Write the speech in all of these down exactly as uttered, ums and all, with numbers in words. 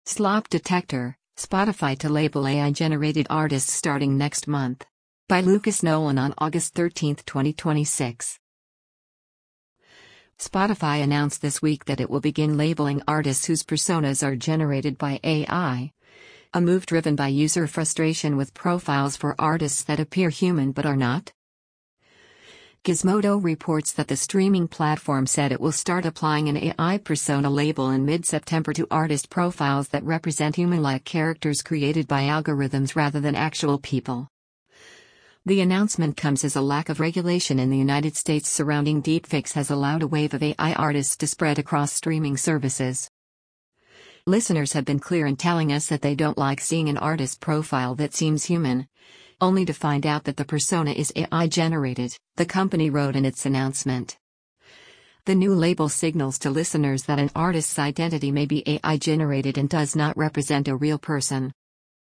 Slop Detector, Spotify to label A I-generated artists starting next month. By Lucas Nolan on August thirteenth, twenty twenty-six. Spotify announced this week that it will begin labeling artists whose personas are generated by A I. A move driven by user frustration with profiles for artists that appear human but are not. Gizmodo reports that the streaming platform said it will start applying an A I persona label in mid-September to artist profiles that represent human-like characters created by algorithms rather than actual people. The announcement comes as a lack of regulation in the United States surrounding deepfakes has allowed a wave of A I artists to spread across streaming services. Listeners have been clear in telling us that they don't like seeing an artist profile that seems human, only to find out that the persona is A I-generated, the company wrote in its announcement. The new label signals to listeners that an artist's identity may be A I-generated and does not represent a real person.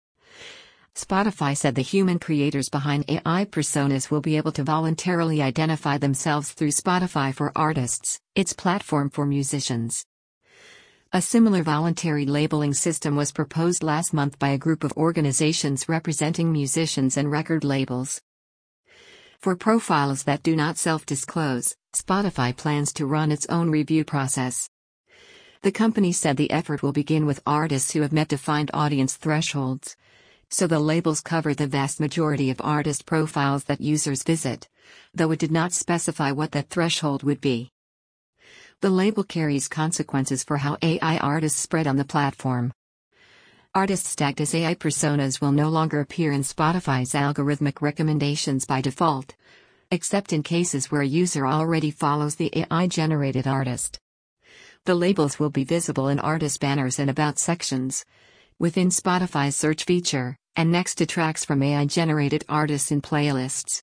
Spotify said the human creators behind A I personas will be able to voluntarily identify themselves through Spotify for Artists, its platform for musicians. A similar voluntary labeling system was proposed last month by a group of organizations representing musicians and record labels. For profiles that do not self-disclose, Spotify plans to run its own review process. The company said the effort will begin with artists who have met defined audience thresholds, so the labels cover the vast majority of artist profiles that users visit, though it did not specify what that threshold would be. The label carries consequences for how A I artists spread on the platform. Artists tagged as A I personas will no longer appear in Spotify's algorithmic recommendations by default, except in cases where a user already follows the A I-generated artist. The labels will be visible in artist banners and about sections, within Spotify's search feature, and next to tracks from A I-generated artists in playlists.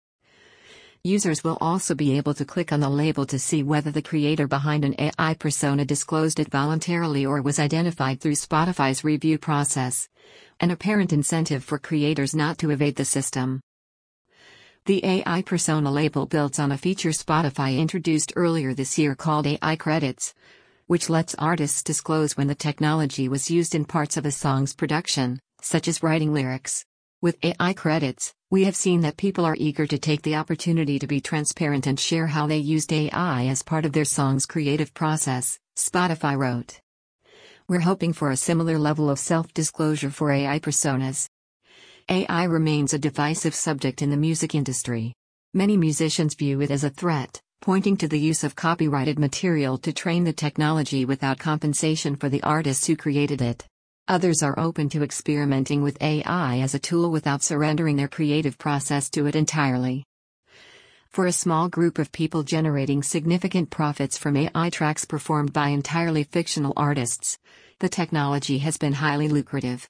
Users will also be able to click on the label to see whether the creator behind an A I persona disclosed it voluntarily or was identified through Spotify's review process, an apparent incentive for creators not to evade the system. The A I persona label builds on a feature Spotify introduced earlier this year called A I Credits, which lets artists disclose when the technology was used in parts of a song's production, such as writing lyrics. With A I Credits, we have seen that people are eager to take the opportunity to be transparent and share how they used A I as part of their song's creative process, Spotify wrote. We're hoping for a similar level of self-disclosure for A I personas. A I remains a divisive subject in the music industry. Many musicians view it as a threat, pointing to the use of copyrighted material to train the technology without compensation for the artists who created it. Others are open to experimenting with A I as a tool without surrendering their creative process to it entirely. For a small group of people generating significant profits from A I tracks performed by entirely fictional artists, the technology has been highly lucrative.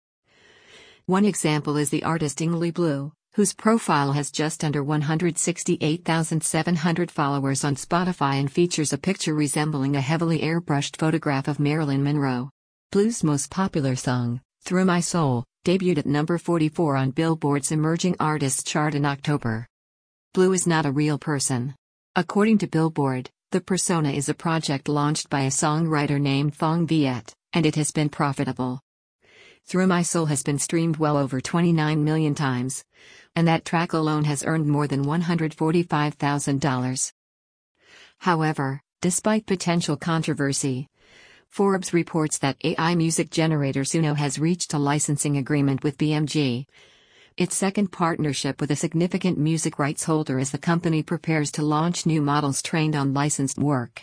One example is the artist Ingley Blue, whose profile has just under one hundred sixty-eight thousand seven hundred followers on Spotify and features a picture resembling a heavily airbrushed photograph of Marilyn Monroe. Blue's most popular song, Through My Soul, debuted at number forty-four on Billboard's Emerging Artists chart in October. Blue is not a real person. According to Billboard, the persona is a project launched by a songwriter named Phong Viet, and it has been profitable. Through My Soul has been streamed well over twenty-nine million times, and that track alone has earned more than one hundred forty-five thousand dollars. However, despite potential controversy, Forbes reports that A I music generator Suno has reached a licensing agreement with B M G, its second partnership with a significant music rights holder as the company prepares to launch new models trained on licensed work.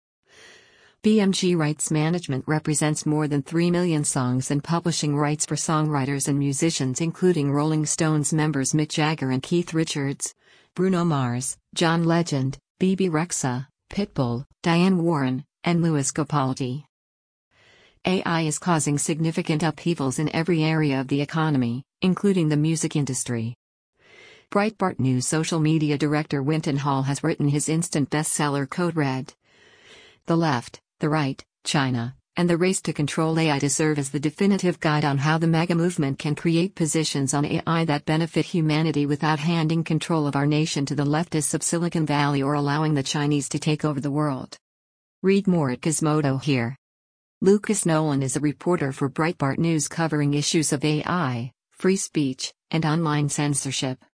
B M G Rights Management represents more than three million songs and publishing rights for songwriters and musicians including Rolling Stones members Mick Jagger and Keith Richards, Bruno Mars, John Legend, Bebe Rexha, Pitbull, Diane Warren, and Lewis Capaldi. A I is causing significant upheavals in every area of the economy, including the music industry. Breitbart News social media director Winton Hall has written his instant bestseller Code Red. The left, the right, China, and the race to control A I to serve as the definitive guide on how the MAGA movement can create positions on A I that benefit humanity without handing control of our nation to the leftists of Silicon Valley or allowing the Chinese to take over the world. Read more at Gizmodo here. Lucas Nolan is a reporter for Breitbart News covering issues of A I, free speech, and online censorship.